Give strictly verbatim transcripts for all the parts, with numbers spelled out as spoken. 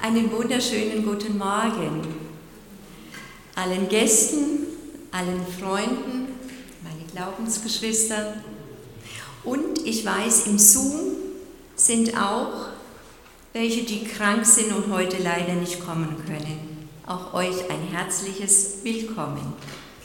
Einen wunderschönen guten Morgen allen Gästen, allen Freunden, meine Glaubensgeschwister. Und ich weiß, im Zoom sind auch welche, die krank sind und heute leider nicht kommen können. Auch euch ein herzliches Willkommen.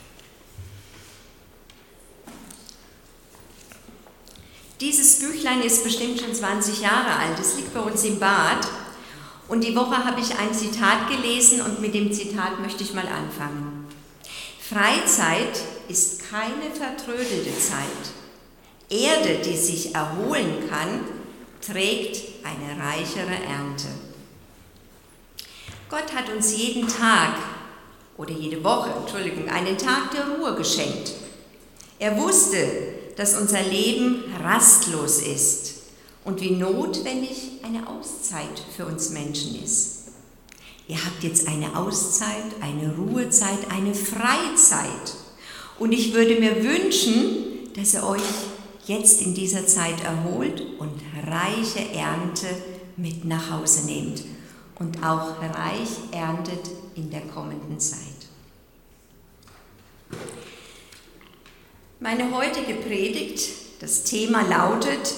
Dieses Büchlein ist bestimmt schon zwanzig Jahre alt. Es liegt bei uns im Bad. Und die Woche habe ich ein Zitat gelesen und mit dem Zitat möchte ich mal anfangen. Freizeit ist keine vertrödelte Zeit. Erde, die sich erholen kann, trägt eine reichere Ernte. Gott hat uns jeden Tag oder jede Woche, Entschuldigung, einen Tag der Ruhe geschenkt. Er wusste, dass unser Leben rastlos ist und wie notwendig eine Auszeit für uns Menschen ist. Ihr habt jetzt eine Auszeit, eine Ruhezeit, eine Freizeit. Und ich würde mir wünschen, dass ihr euch jetzt in dieser Zeit erholt und reiche Ernte mit nach Hause nehmt und auch reich erntet in der kommenden Zeit. Meine heutige Predigt, das Thema lautet: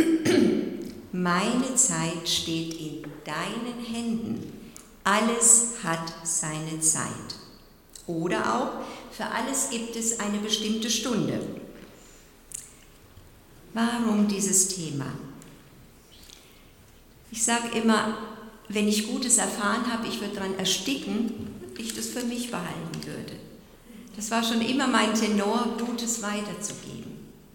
Meine Zeit steht in deinen Händen. Alles hat seine Zeit. Oder auch, für alles gibt es eine bestimmte Stunde. Warum dieses Thema? Ich sage immer, wenn ich Gutes erfahren habe, ich würde daran ersticken, und ich das für mich behalten würde. Das war schon immer mein Tenor, Gutes weiterzugeben.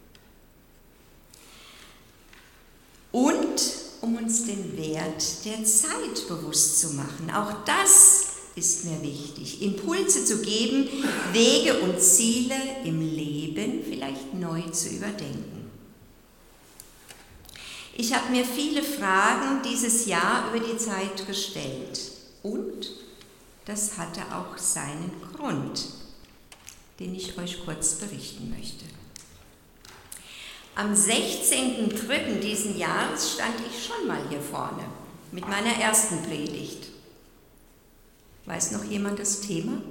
Und um uns den Wert der Zeit bewusst zu machen. Auch das ist mir wichtig. Impulse zu geben, Wege und Ziele im Leben vielleicht neu zu überdenken. Ich habe mir viele Fragen dieses Jahr über die Zeit gestellt. Und das hatte auch seinen Grund, den ich euch kurz berichten möchte. Am sechzehnten dritten diesen Jahres stand ich schon mal hier vorne mit meiner ersten Predigt. Weiß noch jemand das Thema?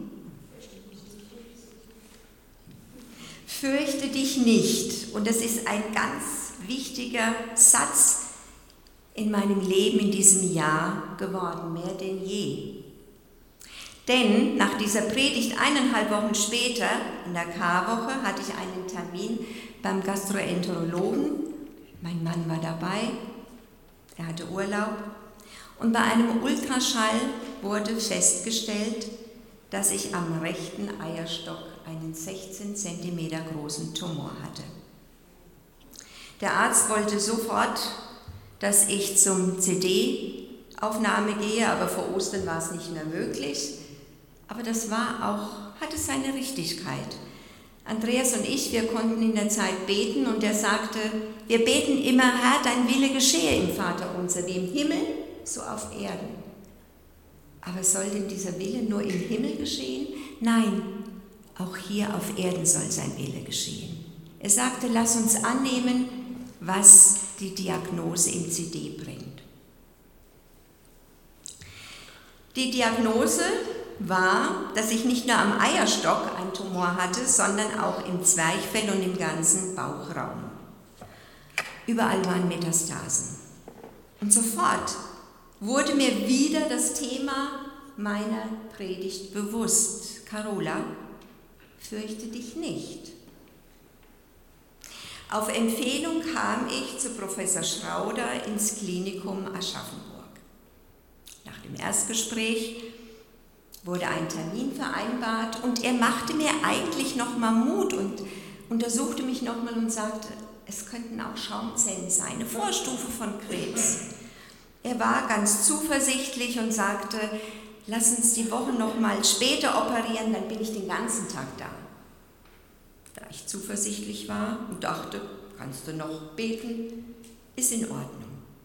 Fürchte dich nicht. Und das ist ein ganz wichtiger Satz in meinem Leben in diesem Jahr geworden, mehr denn je. Denn nach dieser Predigt eineinhalb Wochen später, in der Karwoche, hatte ich einen Termin beim Gastroenterologen. Mein Mann war dabei, er hatte Urlaub. Und bei einem Ultraschall wurde festgestellt, dass ich am rechten Eierstock einen sechzehn Zentimeter großen Tumor hatte. Der Arzt wollte sofort, dass ich zum C D-Aufnahme gehe, aber vor Ostern war es nicht mehr möglich. Aber das war auch, hatte seine Richtigkeit. Andreas und ich, wir konnten in der Zeit beten und er sagte, wir beten immer, Herr, dein Wille geschehe im Vaterunser, wie im Himmel, so auf Erden. Aber soll denn dieser Wille nur im Himmel geschehen? Nein, auch hier auf Erden soll sein Wille geschehen. Er sagte, lass uns annehmen, was die Diagnose im C D bringt. Die Diagnose war, dass ich nicht nur am Eierstock einen Tumor hatte, sondern auch im Zwerchfell und im ganzen Bauchraum. Überall waren Metastasen. Und sofort wurde mir wieder das Thema meiner Predigt bewusst. Carola, fürchte dich nicht. Auf Empfehlung kam ich zu Professor Schrauder ins Klinikum Aschaffenburg. Nach dem Erstgespräch wurde ein Termin vereinbart und er machte mir eigentlich nochmal Mut und untersuchte mich nochmal und sagte, es könnten auch Schaumzellen sein, eine Vorstufe von Krebs. Er war ganz zuversichtlich und sagte, lass uns die Woche nochmal später operieren, dann bin ich den ganzen Tag da. Da ich zuversichtlich war und dachte, kannst du noch beten, ist in Ordnung.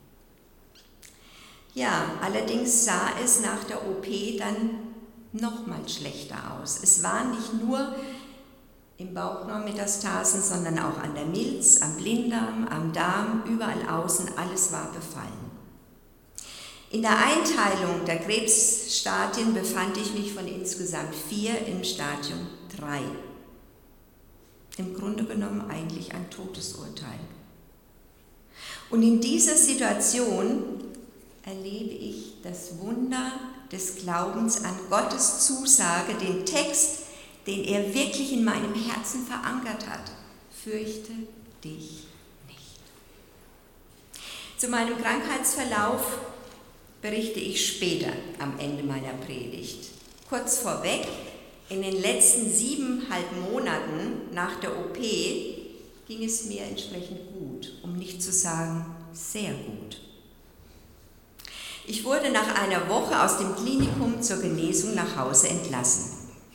Ja, allerdings sah es nach der O P dann noch mal schlechter aus. Es waren nicht nur im Bauchraum Metastasen, sondern auch an der Milz, am Blinddarm, am Darm, überall außen, alles war befallen. In der Einteilung der Krebsstadien befand ich mich von insgesamt vier im Stadium drei. Im Grunde genommen eigentlich ein Todesurteil. Und in dieser Situation erlebe ich das Wunder des Glaubens an Gottes Zusage, den Text, den er wirklich in meinem Herzen verankert hat. Fürchte dich nicht. Zu meinem Krankheitsverlauf berichte ich später am Ende meiner Predigt. Kurz vorweg, in den letzten siebeneinhalb Monaten nach der O P ging es mir entsprechend gut, um nicht zu sagen sehr gut. Ich wurde nach einer Woche aus dem Klinikum zur Genesung nach Hause entlassen.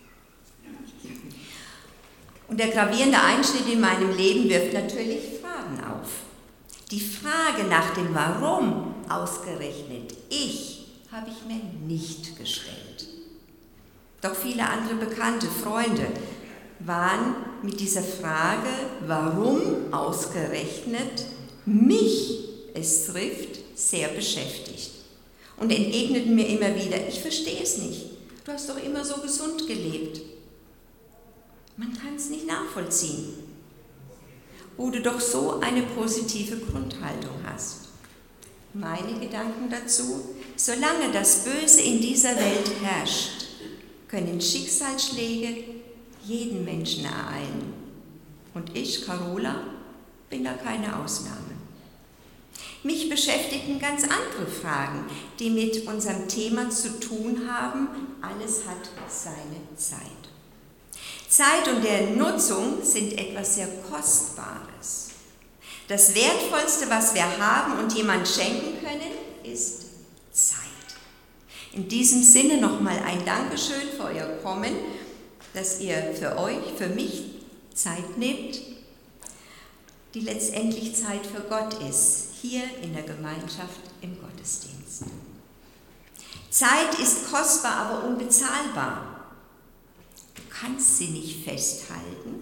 Und der gravierende Einschnitt in meinem Leben wirft natürlich Fragen auf. Die Frage nach dem Warum ausgerechnet ich habe ich mir nicht gestellt. Doch viele andere Bekannte, Freunde waren mit dieser Frage, warum ausgerechnet mich es trifft, sehr beschäftigt. Und entgegneten mir immer wieder, ich verstehe es nicht, du hast doch immer so gesund gelebt. Man kann es nicht nachvollziehen, wo du doch so eine positive Grundhaltung hast. Meine Gedanken dazu, solange das Böse in dieser Welt herrscht, können Schicksalsschläge jeden Menschen ereilen. Und ich, Carola, bin da keine Ausnahme. Mich beschäftigten ganz andere Fragen, die mit unserem Thema zu tun haben. Alles hat seine Zeit. Zeit und deren Nutzung sind etwas sehr Kostbares. Das Wertvollste, was wir haben und jemand schenken können, ist Zeit. In diesem Sinne nochmal ein Dankeschön für euer Kommen, dass ihr für euch, für mich Zeit nehmt, die letztendlich Zeit für Gott ist, hier in der Gemeinschaft im Gottesdienst. Zeit ist kostbar, aber unbezahlbar. Du kannst sie nicht festhalten,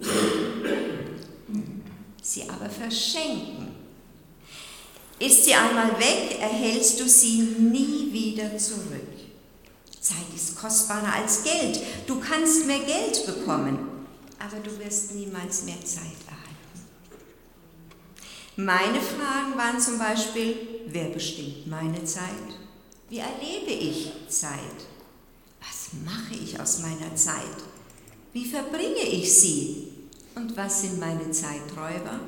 sie aber verschenken. Ist sie einmal weg, erhältst du sie nie wieder zurück. Zeit ist kostbarer als Geld. Du kannst mehr Geld bekommen, aber du wirst niemals mehr Zeit erhalten. Meine Fragen waren zum Beispiel, wer bestimmt meine Zeit? Wie erlebe ich Zeit? Was mache ich aus meiner Zeit? Wie verbringe ich sie? Und was sind meine Zeiträuber?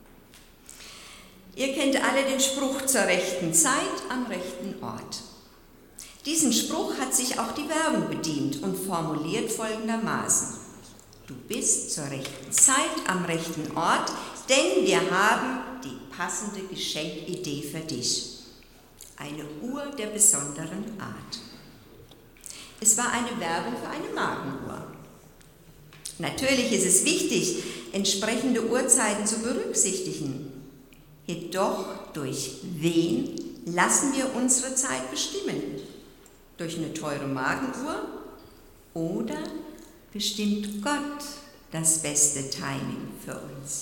Ihr kennt alle den Spruch zur rechten Zeit am rechten Ort. Diesen Spruch hat sich auch die Werbung bedient und formuliert folgendermaßen: Du bist zur rechten Zeit am rechten Ort, denn wir haben die passende Geschenkidee für dich. Eine Uhr der besonderen Art. Es war eine Werbung für eine Markenuhr. Natürlich ist es wichtig, entsprechende Uhrzeiten zu berücksichtigen. Jedoch durch wen lassen wir unsere Zeit bestimmen? Durch eine teure Markenuhr oder bestimmt Gott das beste Timing für uns?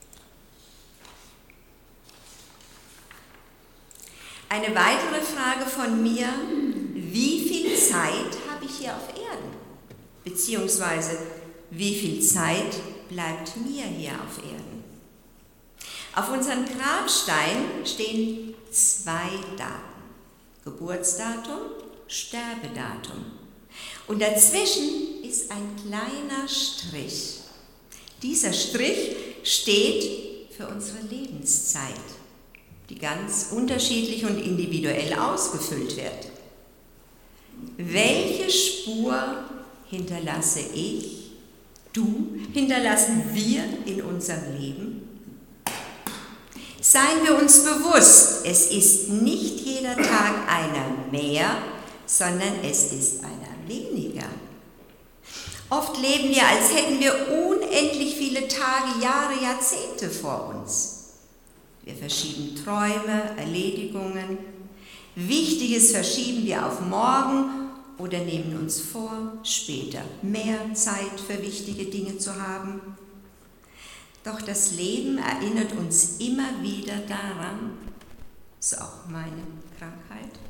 Eine weitere Frage von mir: Wie viel Zeit habe ich hier auf Erden? Beziehungsweise, wie viel Zeit bleibt mir hier auf Erden? Auf unserem Grabstein stehen zwei Daten: Geburtsdatum, Sterbedatum. Und dazwischen ist ein kleiner Strich. Dieser Strich steht für unsere Lebenszeit, die ganz unterschiedlich und individuell ausgefüllt wird. Welche Spur hinterlasse ich, du, hinterlassen wir in unserem Leben? Seien wir uns bewusst, es ist nicht jeder Tag einer mehr, sondern es ist einer weniger. Oft leben wir, als hätten wir unendlich viele Tage, Jahre, Jahrzehnte vor uns. Wir verschieben Träume, Erledigungen. Wichtiges verschieben wir auf morgen oder nehmen uns vor, später mehr Zeit für wichtige Dinge zu haben. Doch das Leben erinnert uns immer wieder daran, so auch meine Krankheit,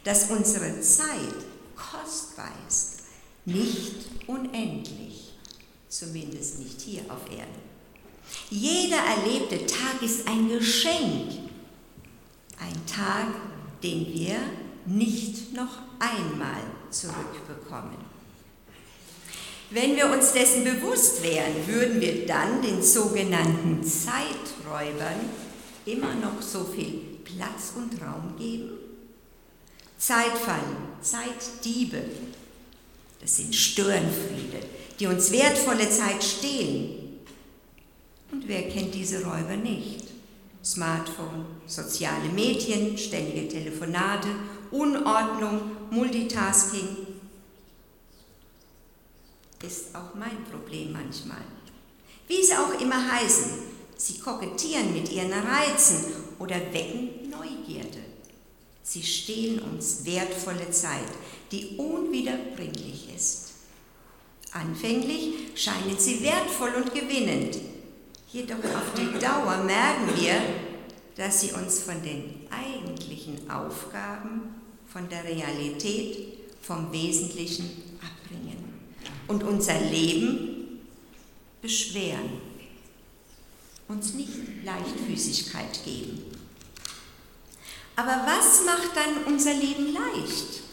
dass unsere Zeit kostbar ist, nicht unendlich, zumindest nicht hier auf Erden. Jeder erlebte Tag ist ein Geschenk, ein Tag, den wir nicht noch einmal zurückbekommen. Wenn wir uns dessen bewusst wären, würden wir dann den sogenannten Zeiträubern immer noch so viel Platz und Raum geben? Zeitfallen, Zeitdiebe, das sind Störenfriede, die uns wertvolle Zeit stehlen. Und wer kennt diese Räuber nicht? Smartphone, soziale Medien, ständige Telefonate, Unordnung, Multitasking. Ist auch mein Problem manchmal. Wie sie auch immer heißen, sie kokettieren mit ihren Reizen oder wecken Neugierde. Sie stehlen uns wertvolle Zeit, die unwiederbringlich ist. Anfänglich scheinen sie wertvoll und gewinnend, jedoch auf die Dauer merken wir, dass sie uns von den eigentlichen Aufgaben, von der Realität, vom Wesentlichen abbringen und unser Leben beschweren, uns nicht Leichtfüßigkeit geben. Aber was macht dann unser Leben leicht?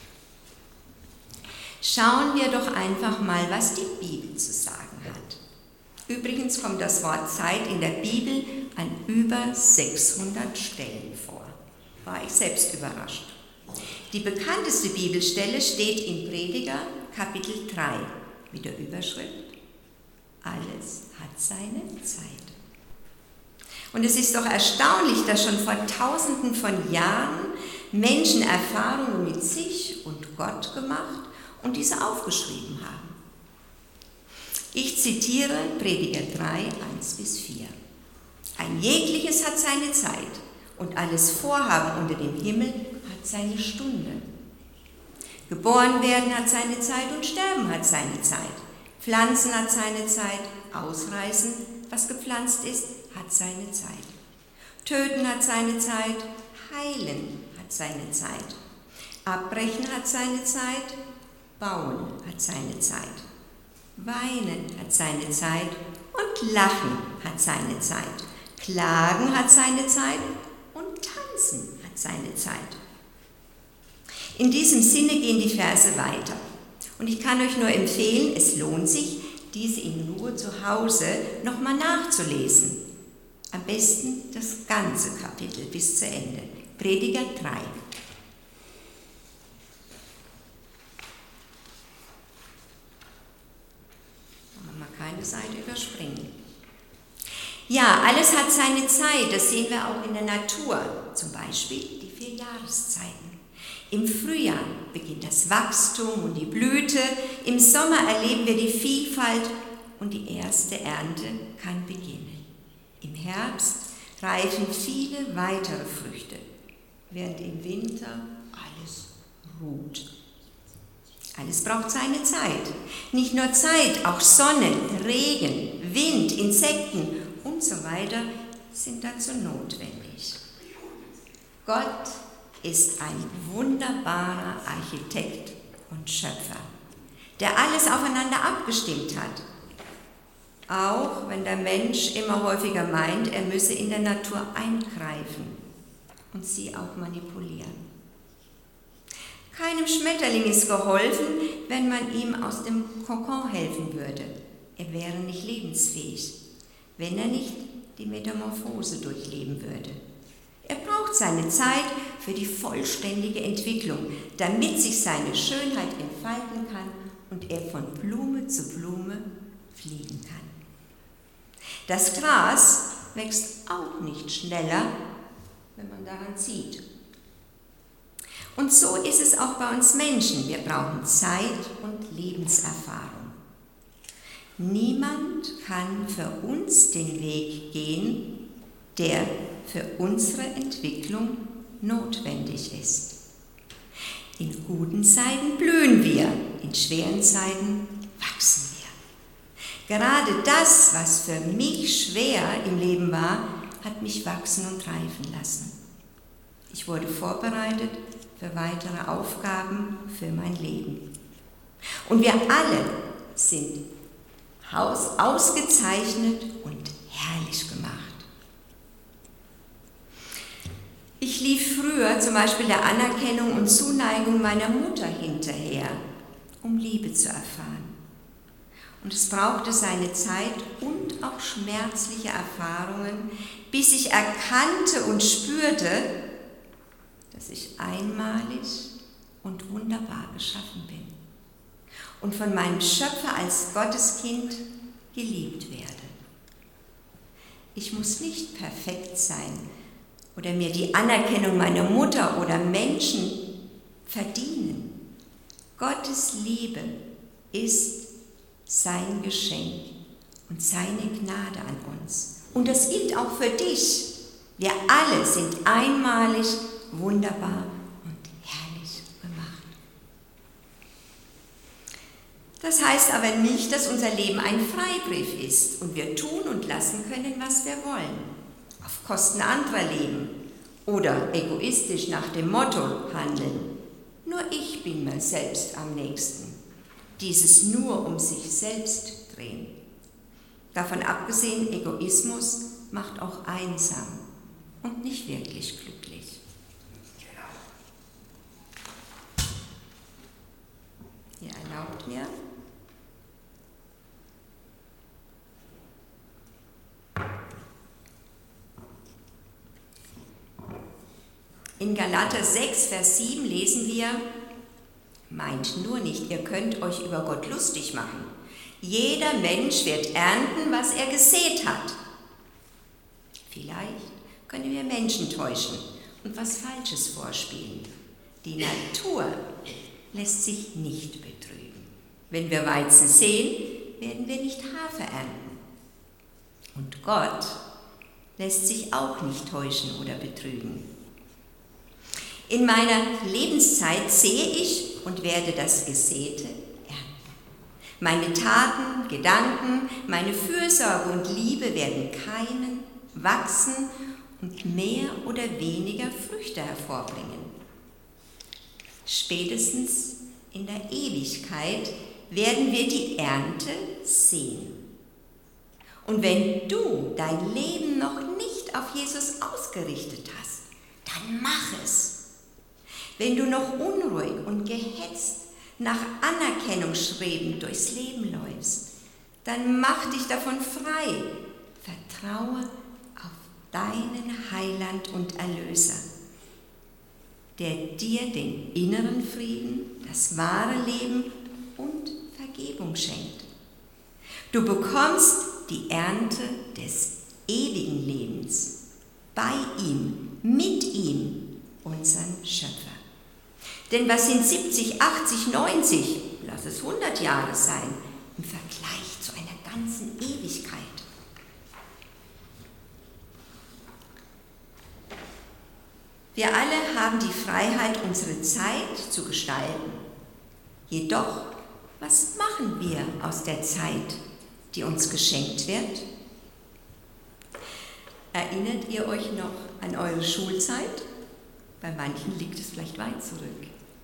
Schauen wir doch einfach mal, was die Bibel zu sagen hat. Übrigens kommt das Wort Zeit in der Bibel an über sechshundert Stellen vor. War ich selbst überrascht. Die bekannteste Bibelstelle steht in Prediger Kapitel drei mit der Überschrift: Alles hat seine Zeit. Und es ist doch erstaunlich, dass schon vor Tausenden von Jahren Menschen Erfahrungen mit sich und Gott gemacht und diese aufgeschrieben haben. Ich zitiere Prediger drei, eins bis vier. Ein jegliches hat seine Zeit und alles Vorhaben unter dem Himmel hat seine Stunde. Geboren werden hat seine Zeit und sterben hat seine Zeit. Pflanzen hat seine Zeit, ausreißen, was gepflanzt ist, hat seine Zeit. Töten hat seine Zeit, heilen hat seine Zeit. Abbrechen hat seine Zeit, bauen hat seine Zeit. Weinen hat seine Zeit und lachen hat seine Zeit. Klagen hat seine Zeit und tanzen hat seine Zeit. In diesem Sinne gehen die Verse weiter. Und ich kann euch nur empfehlen, es lohnt sich, diese in Ruhe zu Hause nochmal nachzulesen. Am besten das ganze Kapitel bis zu Ende. Prediger drei. Mal keine Seite überspringen. Ja, alles hat seine Zeit, das sehen wir auch in der Natur. Zum Beispiel die vier Jahreszeiten. Im Frühjahr beginnt das Wachstum und die Blüte, im Sommer erleben wir die Vielfalt und die erste Ernte kann beginnen. Im Herbst reifen viele weitere Früchte, während im Winter alles ruht. Alles braucht seine Zeit. Nicht nur Zeit, auch Sonne, Regen, Wind, Insekten und so weiter sind dazu notwendig. Gott ist ein wunderbarer Architekt und Schöpfer, der alles aufeinander abgestimmt hat. Auch wenn der Mensch immer häufiger meint, er müsse in der Natur eingreifen und sie auch manipulieren. Keinem Schmetterling ist geholfen, wenn man ihm aus dem Kokon helfen würde. Er wäre nicht lebensfähig, wenn er nicht die Metamorphose durchleben würde. Er braucht seine Zeit für die vollständige Entwicklung, damit sich seine Schönheit entfalten kann und er von Blume zu Blume fliegen kann. Das Gras wächst auch nicht schneller, wenn man daran zieht. Und so ist es auch bei uns Menschen. Wir brauchen Zeit und Lebenserfahrung. Niemand kann für uns den Weg gehen, der für unsere Entwicklung notwendig ist. In guten Zeiten blühen wir, in schweren Zeiten wachsen wir. Gerade das, was für mich schwer im Leben war, hat mich wachsen und reifen lassen. Ich wurde vorbereitet für weitere Aufgaben für mein Leben. Und wir alle sind ausgezeichnet und herrlich gemacht. Ich lief früher zum Beispiel der Anerkennung und Zuneigung meiner Mutter hinterher, um Liebe zu erfahren. Und es brauchte seine Zeit und auch schmerzliche Erfahrungen, bis ich erkannte und spürte, dass ich einmalig und wunderbar geschaffen bin und von meinem Schöpfer als Gotteskind geliebt werde. Ich muss nicht perfekt sein oder mir die Anerkennung meiner Mutter oder Menschen verdienen. Gottes Liebe ist sein Geschenk und seine Gnade an uns. Und das gilt auch für dich. Wir alle sind einmalig, wunderbar und herrlich gemacht. Das heißt aber nicht, dass unser Leben ein Freibrief ist und wir tun und lassen können, was wir wollen. Auf Kosten anderer leben oder egoistisch nach dem Motto handeln. Nur ich bin mir selbst am nächsten. Dieses nur um sich selbst drehen. Davon abgesehen, Egoismus macht auch einsam und nicht wirklich glücklich. Ihr erlaubt mir, in Galater sechs, Vers sieben lesen wir: Meint nur nicht, ihr könnt euch über Gott lustig machen. Jeder Mensch wird ernten, was er gesät hat. Vielleicht können wir Menschen täuschen und was Falsches vorspielen. Die Natur lässt sich nicht betrügen. Wenn wir Weizen säen, werden wir nicht Hafer ernten. Und Gott lässt sich auch nicht täuschen oder betrügen. In meiner Lebenszeit sehe ich und werde das Gesäte ernten. Meine Taten, Gedanken, meine Fürsorge und Liebe werden keimen, wachsen und mehr oder weniger Früchte hervorbringen. Spätestens in der Ewigkeit werden wir die Ernte sehen. Und wenn du dein Leben noch nicht auf Jesus ausgerichtet hast, dann mach es. Wenn du noch unruhig und gehetzt nach Anerkennung strebend durchs Leben läufst, dann mach dich davon frei. Vertraue auf deinen Heiland und Erlöser, der dir den inneren Frieden, das wahre Leben und Vergebung schenkt. Du bekommst die Ernte des ewigen Lebens bei ihm, mit ihm, unserem Schöpfer. Denn was sind siebzig, achtzig, neunzig, lass es hundert Jahre sein, im Vergleich zu einer ganzen Ewigkeit? Wir alle haben die Freiheit, unsere Zeit zu gestalten. Jedoch, was machen wir aus der Zeit, die uns geschenkt wird? Erinnert ihr euch noch an eure Schulzeit? Bei manchen liegt es vielleicht weit zurück.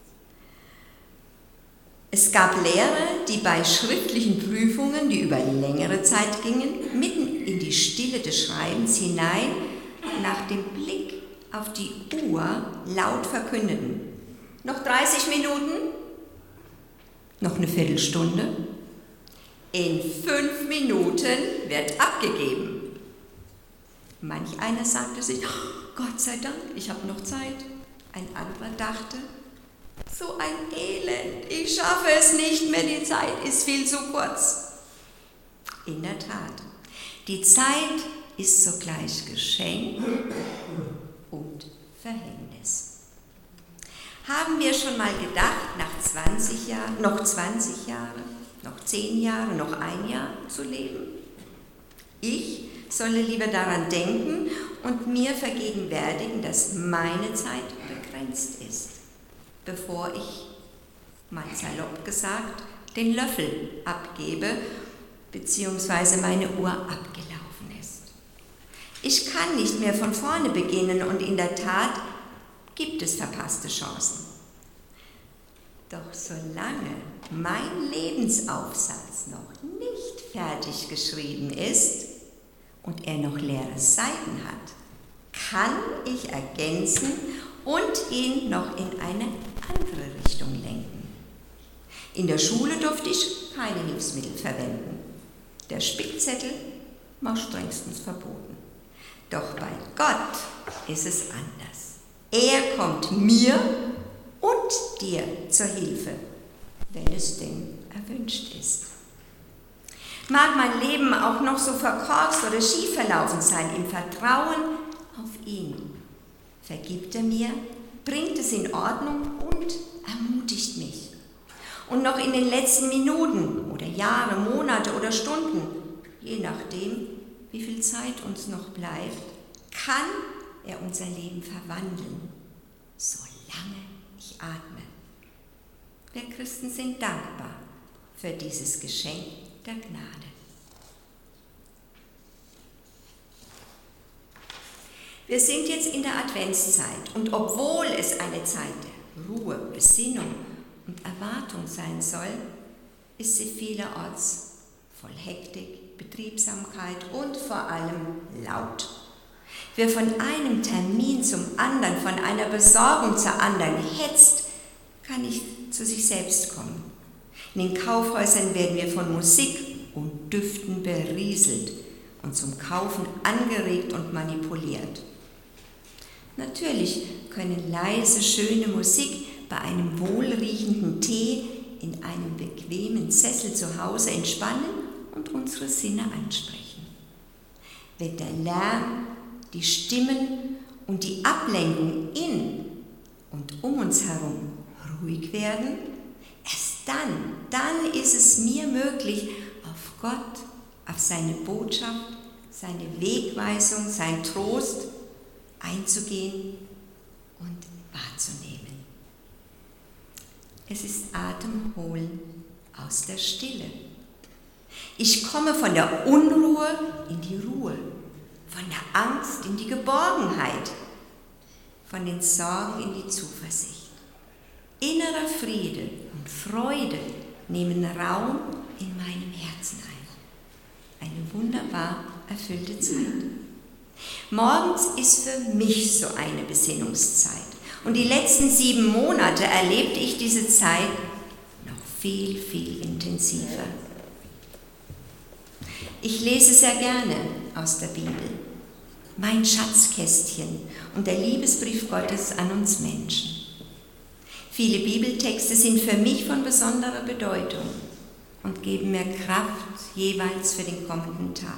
Es gab Lehrer, die bei schriftlichen Prüfungen, die über längere Zeit gingen, mitten in die Stille des Schreibens hinein nach dem Blick auf die Uhr laut verkündeten: Noch dreißig Minuten? Noch eine Viertelstunde? In fünf Minuten wird abgegeben. Manch einer sagte sich: Gott sei Dank, ich habe noch Zeit. Ein anderer dachte: So ein Elend, ich schaffe es nicht mehr, die Zeit ist viel zu kurz. In der Tat, die Zeit ist sogleich Geschenk und Verhängnis. Haben wir schon mal gedacht, nach zwanzig Jahren, noch zwanzig Jahre, noch zehn Jahre, noch ein Jahr zu leben? Ich solle lieber daran denken und mir vergegenwärtigen, dass meine Zeit begrenzt ist, bevor ich, mal salopp gesagt, den Löffel abgebe, beziehungsweise meine Uhr abgelaufen ist. Ich kann nicht mehr von vorne beginnen und in der Tat gibt es verpasste Chancen. Doch solange mein Lebensaufsatz noch nicht fertig geschrieben ist und er noch leere Seiten hat, kann ich ergänzen und ihn noch in eine andere Richtung lenken. In der Schule durfte ich keine Hilfsmittel verwenden. Der Spickzettel war strengstens verboten. Doch bei Gott ist es anders. Er kommt mir und dir zur Hilfe, wenn es denn erwünscht ist. Mag mein Leben auch noch so verkorkst oder schief verlaufen sein, im Vertrauen auf ihn vergibt er mir, bringt es in Ordnung und ermutigt mich. Und noch in den letzten Minuten oder Jahre, Monate oder Stunden, je nachdem, wie viel Zeit uns noch bleibt, kann er unser Leben verwandeln, solange ich atme. Wir Christen sind dankbar für dieses Geschenk der Gnade. Wir sind jetzt in der Adventszeit und obwohl es eine Zeit der Ruhe, Besinnung und Erwartung sein soll, ist sie vielerorts voll Hektik, Betriebsamkeit und vor allem laut. Wer von einem Termin zum anderen, von einer Besorgung zur anderen hetzt, kann nicht zu sich selbst kommen. In den Kaufhäusern werden wir von Musik und Düften berieselt und zum Kaufen angeregt und manipuliert. Natürlich können leise, schöne Musik bei einem wohlriechenden Tee in einem bequemen Sessel zu Hause entspannen und unsere Sinne ansprechen. Wenn der Lärm, die Stimmen und die Ablenkung in und um uns herum ruhig werden, erst dann, dann ist es mir möglich, auf Gott, auf seine Botschaft, seine Wegweisung, sein Trost einzugehen und wahrzunehmen. Es ist Atemholen aus der Stille. Ich komme von der Unruhe in die Ruhe, von der Angst in die Geborgenheit, von den Sorgen in die Zuversicht. Innerer Friede und Freude nehmen Raum in meinem Herzen ein. Eine wunderbar erfüllte Zeit. Morgens ist für mich so eine Besinnungszeit. Und die letzten sieben Monate erlebte ich diese Zeit noch viel, viel intensiver. Ich lese sehr gerne aus der Bibel. Mein Schatzkästchen und der Liebesbrief Gottes an uns Menschen. Viele Bibeltexte sind für mich von besonderer Bedeutung und geben mir Kraft jeweils für den kommenden Tag.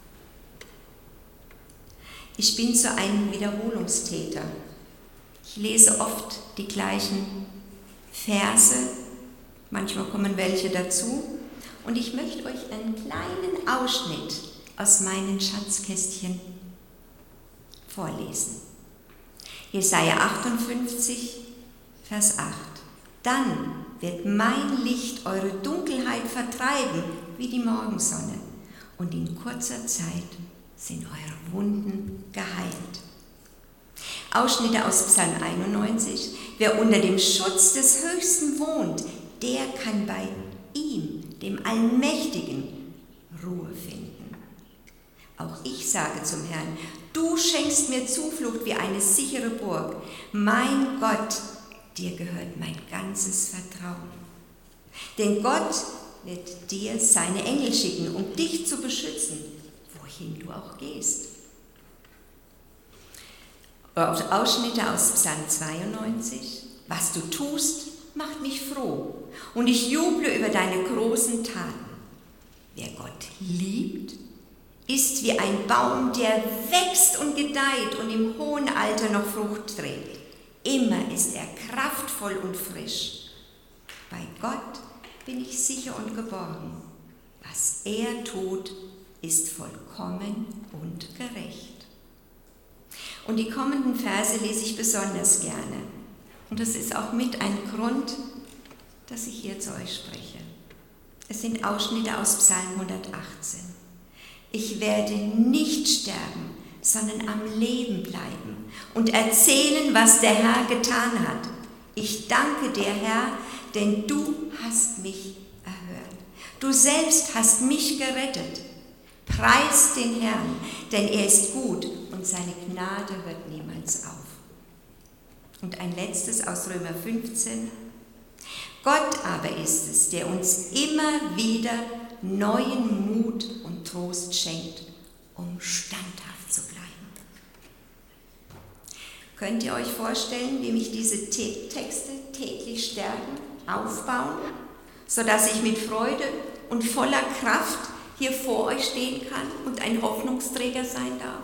Ich bin so ein Wiederholungstäter. Ich lese oft die gleichen Verse, manchmal kommen welche dazu, und ich möchte euch einen kleinen Ausschnitt aus meinen Schatzkästchen vorlesen. Jesaja achtundfünfzig, Vers acht. Dann wird mein Licht eure Dunkelheit vertreiben wie die Morgensonne, und in kurzer Zeit sind eure Wunden geheilt. Ausschnitte aus Psalm einundneunzig. Wer unter dem Schutz des Höchsten wohnt, der kann bei ihm, dem Allmächtigen, Ruhe finden. Auch ich sage zum Herrn, du schenkst mir Zuflucht wie eine sichere Burg. Mein Gott, dir gehört mein ganzes Vertrauen. Denn Gott wird dir seine Engel schicken, um dich zu beschützen, wohin du auch gehst. Ausschnitte aus Psalm zweiundneunzig. Was du tust, macht mich froh, und ich juble über deine großen Taten. Wer Gott liebt, ist wie ein Baum, der wächst und gedeiht und im hohen Alter noch Frucht trägt. Immer ist er kraftvoll und frisch. Bei Gott bin ich sicher und geborgen. Was er tut, ist vollkommen und gerecht. Und die kommenden Verse lese ich besonders gerne. Und das ist auch mit ein Grund, dass ich hier zu euch spreche. Es sind Ausschnitte aus Psalm hundertachtzehn. Ich werde nicht sterben, sondern am Leben bleiben und erzählen, was der Herr getan hat. Ich danke dir, Herr, denn du hast mich erhört. Du selbst hast mich gerettet. Preis den Herrn, denn er ist gut und seine Gnade hört niemals auf. Und ein letztes aus Römer fünfzehn. Gott aber ist es, der uns immer wieder neuen Mut und Trost schenkt, um standhaft zu bleiben. Könnt ihr euch vorstellen, wie mich diese Texte täglich stärken, aufbauen, sodass ich mit Freude und voller Kraft hier vor euch stehen kann und ein Hoffnungsträger sein darf?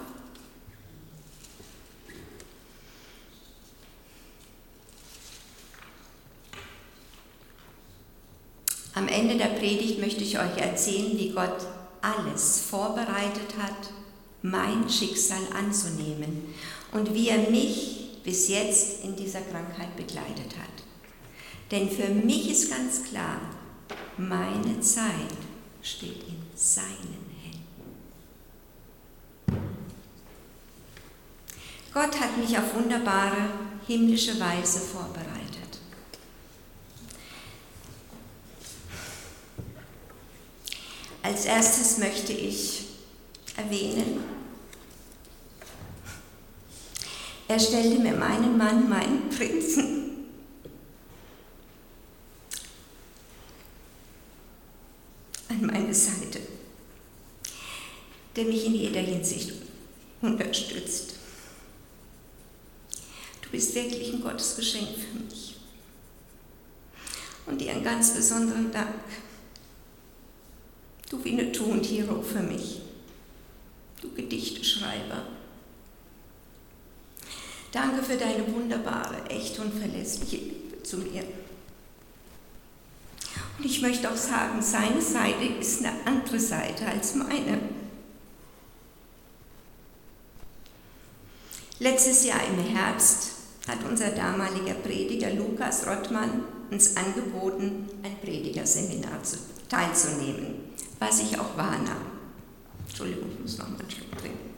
Am Ende der Predigt möchte ich euch erzählen, wie Gott alles vorbereitet hat, mein Schicksal anzunehmen und wie er mich bis jetzt in dieser Krankheit begleitet hat. Denn für mich ist ganz klar, meine Zeit steht in seinen Händen. Gott hat mich auf wunderbare himmlische Weise vorbereitet. Als erstes möchte ich erwähnen, er stellte mir meinen Mann, meinen Prinzen, an meine Seite, der mich in jeder Hinsicht unterstützt. Du bist wirklich ein Gottesgeschenk für mich. Und dir einen ganz besonderen Dank. Du Winnetou und Hero für mich, du Gedichteschreiber. Danke für deine wunderbare, echte und verlässliche Liebe zu mir. Und ich möchte auch sagen, seine Seite ist eine andere Seite als meine. Letztes Jahr im Herbst hat unser damaliger Prediger Lukas Rottmann uns angeboten, ein Predigerseminar teilzunehmen, was ich auch wahrnahm. Entschuldigung, ich muss noch mal einen Schluck trinken.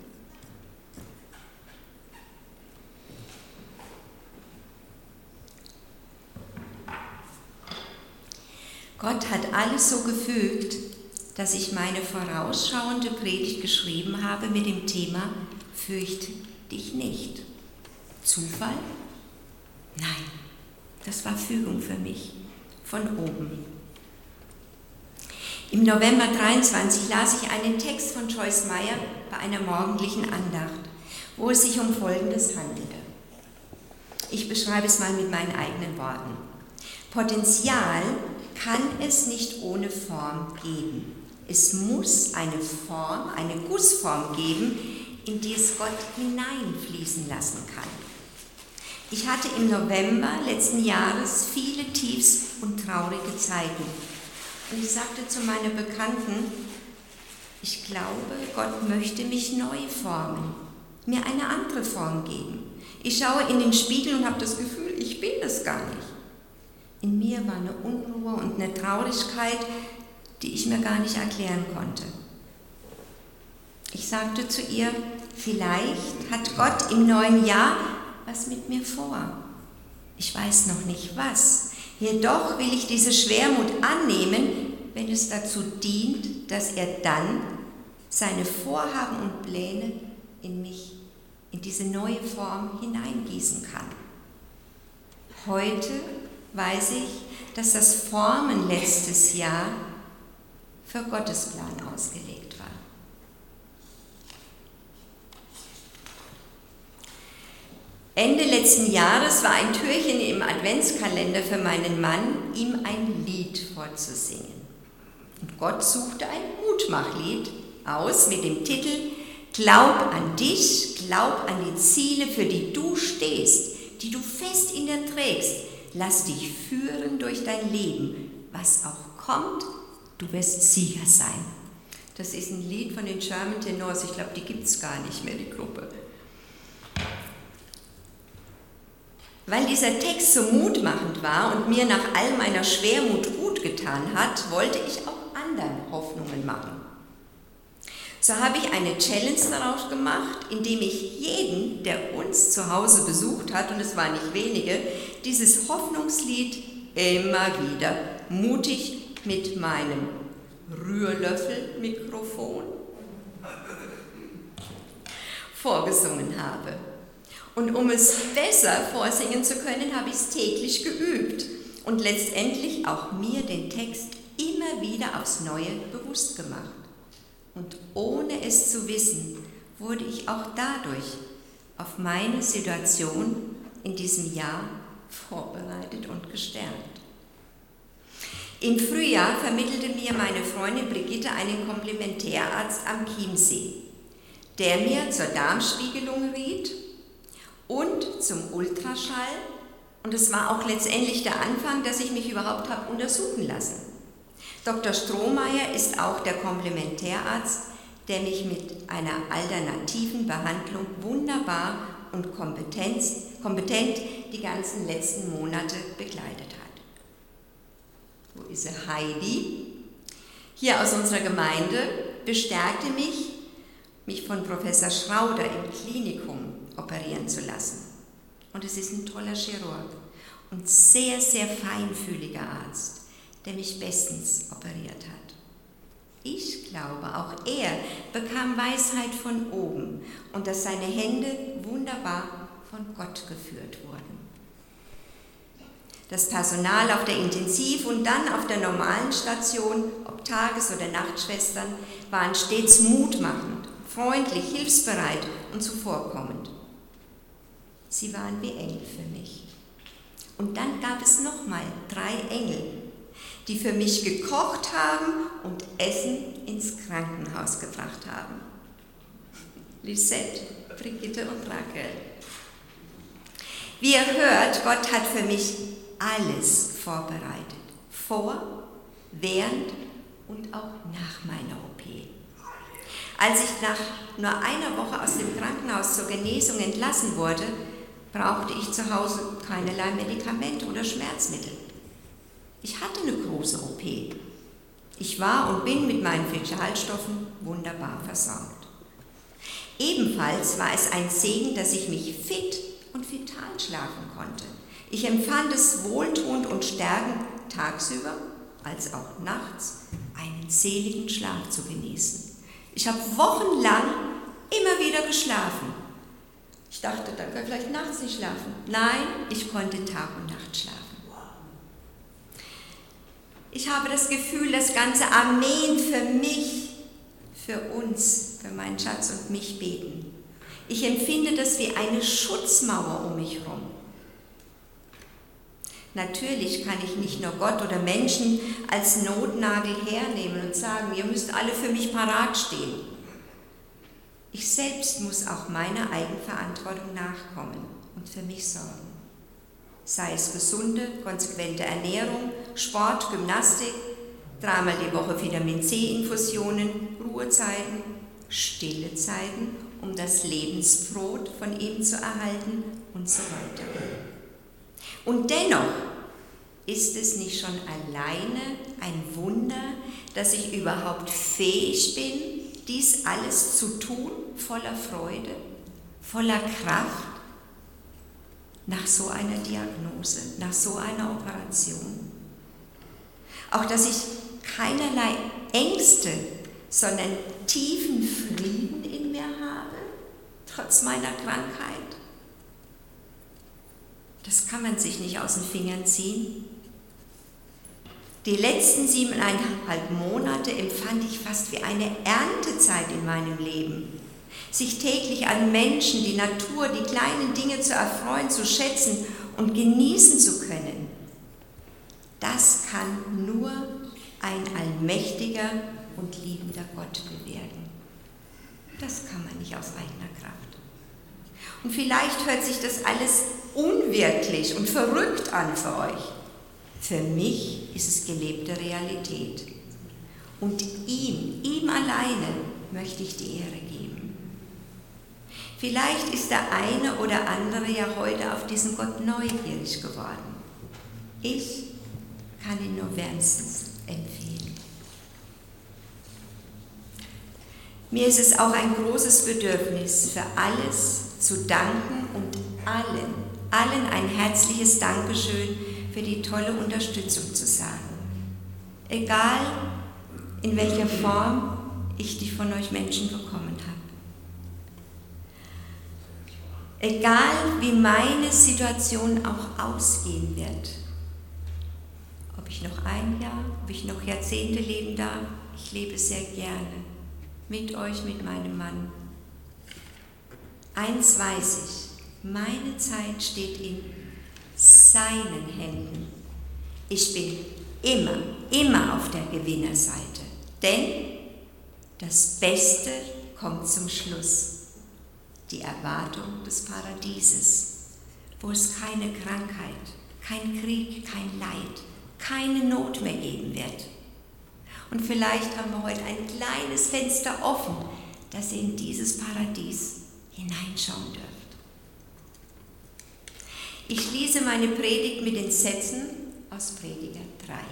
Gott hat alles so gefügt, dass ich meine vorausschauende Predigt geschrieben habe mit dem Thema Fürchte dich nicht. Zufall? Nein, das war Fügung für mich, von oben. Im November dreiundzwanzig las ich einen Text von Joyce Meyer bei einer morgendlichen Andacht, wo es sich um Folgendes handelte. Ich beschreibe es mal mit meinen eigenen Worten. Potenzial kann es nicht ohne Form geben. Es muss eine Form, eine Gussform geben, in die es Gott hineinfließen lassen kann. Ich hatte im November letzten Jahres viele Tiefs und traurige Zeiten. Und ich sagte zu meiner Bekannten, ich glaube, Gott möchte mich neu formen, mir eine andere Form geben. Ich schaue in den Spiegel und habe das Gefühl, ich bin das gar nicht. In mir war eine Unruhe und eine Traurigkeit, die ich mir gar nicht erklären konnte. Ich sagte zu ihr, vielleicht hat Gott im neuen Jahr was mit mir vor. Ich weiß noch nicht was. Jedoch will ich diese Schwermut annehmen, wenn es dazu dient, dass er dann seine Vorhaben und Pläne in mich, in diese neue Form hineingießen kann. Heute weiß ich, dass das Formen letztes Jahr für Gottes Plan ausgelegt war. Ende letzten Jahres war ein Türchen im Adventskalender für meinen Mann, ihm ein Lied vorzusingen. Und Gott suchte ein Mutmachlied aus mit dem Titel Glaub an dich, glaub an die Ziele, für die du stehst, die du fest in dir trägst. Lass dich führen durch dein Leben. Was auch kommt, du wirst Sieger sein. Das ist ein Lied von den German Tenors. Ich glaube, die gibt es gar nicht mehr, die Gruppe. Weil dieser Text so mutmachend war und mir nach all meiner Schwermut gut getan hat, wollte ich auch anderen Hoffnungen machen. So habe ich eine Challenge daraus gemacht, indem ich jeden, der uns zu Hause besucht hat, und es waren nicht wenige, dieses Hoffnungslied immer wieder mutig mit meinem Rührlöffelmikrofon vorgesungen habe. Und um es besser vorsingen zu können, habe ich es täglich geübt und letztendlich auch mir den Text immer wieder aufs Neue bewusst gemacht. Und ohne es zu wissen, wurde ich auch dadurch auf meine Situation in diesem Jahr vorbereitet und gestärkt. Im Frühjahr vermittelte mir meine Freundin Brigitte einen Komplementärarzt am Chiemsee, der mir zur Darmspiegelung riet und zum Ultraschall. Und es war auch letztendlich der Anfang, dass ich mich überhaupt habe untersuchen lassen. Doktor Strohmeier ist auch der Komplementärarzt, der mich mit einer alternativen Behandlung wunderbar und kompetent, kompetent die ganzen letzten Monate begleitet hat. Wo ist sie? Heidi, hier aus unserer Gemeinde, bestärkte mich, mich von Professor Schrauder im Klinikum operieren zu lassen. Und es ist ein toller Chirurg und sehr, sehr feinfühliger Arzt, der mich bestens operiert hat. Ich glaube, auch er bekam Weisheit von oben und dass seine Hände wunderbar von Gott geführt wurden. Das Personal auf der Intensiv- und dann auf der normalen Station, ob Tages- oder Nachtschwestern, waren stets mutmachend, freundlich, hilfsbereit und zuvorkommend. Sie waren wie Engel für mich. Und dann gab es nochmal drei Engel, die für mich gekocht haben und Essen ins Krankenhaus gebracht haben. Lisette, Brigitte und Raquel. Wie ihr hört, Gott hat für mich alles vorbereitet. Vor, während und auch nach meiner O P. Als ich nach nur einer Woche aus dem Krankenhaus zur Genesung entlassen wurde, brauchte ich zu Hause keinerlei Medikamente oder Schmerzmittel. Ich hatte eine große O P. Ich war und bin mit meinen Vitalstoffen wunderbar versorgt. Ebenfalls war es ein Segen, dass ich mich fit und vital schlafen konnte. Ich empfand es wohltuend und stärkend, tagsüber als auch nachts einen seligen Schlaf zu genießen. Ich habe wochenlang immer wieder geschlafen. Ich dachte, dann kann ich vielleicht nachts nicht schlafen. Nein, ich konnte Tag und Nacht schlafen. Ich habe das Gefühl, dass ganze Armeen für mich, für uns, für meinen Schatz und mich beten. Ich empfinde das wie eine Schutzmauer um mich herum. Natürlich kann ich nicht nur Gott oder Menschen als Notnagel hernehmen und sagen, ihr müsst alle für mich parat stehen. Ich selbst muss auch meiner Eigenverantwortung nachkommen und für mich sorgen. Sei es gesunde, konsequente Ernährung, Sport, Gymnastik, dreimal die Woche Vitamin C-Infusionen, Ruhezeiten, stille Zeiten, um das Lebensbrot von ihm zu erhalten und so weiter. Und dennoch ist es nicht schon alleine ein Wunder, dass ich überhaupt fähig bin, dies alles zu tun, voller Freude, voller Kraft, nach so einer Diagnose, nach so einer Operation. Auch, dass ich keinerlei Ängste, sondern tiefen Frieden in mir habe, trotz meiner Krankheit. Das kann man sich nicht aus den Fingern ziehen. Die letzten siebeneinhalb Monate empfand ich fast wie eine Erntezeit in meinem Leben. Sich täglich an Menschen, die Natur, die kleinen Dinge zu erfreuen, zu schätzen und genießen zu können. Das kann nur ein allmächtiger und liebender Gott bewirken. Das kann man nicht aus eigener Kraft. Und vielleicht hört sich das alles unwirklich und verrückt an für euch. Für mich ist es gelebte Realität. Und ihm, ihm alleine möchte ich die Ehre geben. Vielleicht ist der eine oder andere ja heute auf diesen Gott neugierig geworden. Ich kann ihn nur wärmstens empfehlen. Mir ist es auch ein großes Bedürfnis, für alles zu danken und allen, allen ein herzliches Dankeschön für die tolle Unterstützung zu sagen. Egal, in welcher Form ich die von euch Menschen bekommen habe. Egal, wie meine Situation auch ausgehen wird. Ob ich noch ein Jahr, ob ich noch Jahrzehnte leben darf, ich lebe sehr gerne. Mit euch, mit meinem Mann. Eins weiß ich, meine Zeit steht in seinen Händen. Ich bin immer, immer auf der Gewinnerseite, denn das Beste kommt zum Schluss. Die Erwartung des Paradieses, wo es keine Krankheit, kein Krieg, kein Leid, keine Not mehr geben wird. Und vielleicht haben wir heute ein kleines Fenster offen, dass ihr in dieses Paradies hineinschauen dürft. Ich schließe meine Predigt mit den Sätzen aus Prediger drei.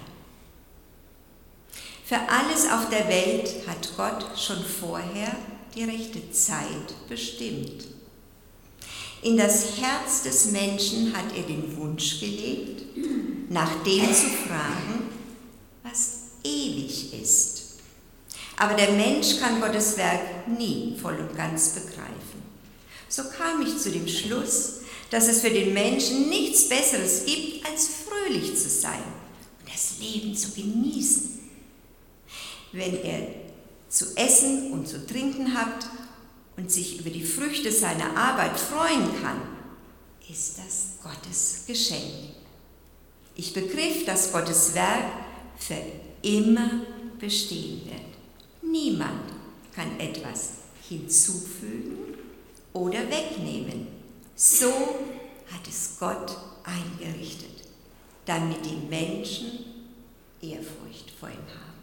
Für alles auf der Welt hat Gott schon vorher die rechte Zeit bestimmt. In das Herz des Menschen hat er den Wunsch gelegt, nach dem zu fragen, was ewig ist. Aber der Mensch kann Gottes Werk nie voll und ganz begreifen. So kam ich zu dem Schluss, dass es für den Menschen nichts Besseres gibt, als fröhlich zu sein und das Leben zu genießen. Wenn er zu essen und zu trinken hat und sich über die Früchte seiner Arbeit freuen kann, ist das Gottes Geschenk. Ich begriff, dass Gottes Werk für immer bestehen wird. Niemand kann etwas hinzufügen oder wegnehmen. So hat es Gott eingerichtet, damit die Menschen Ehrfurcht vor ihm haben.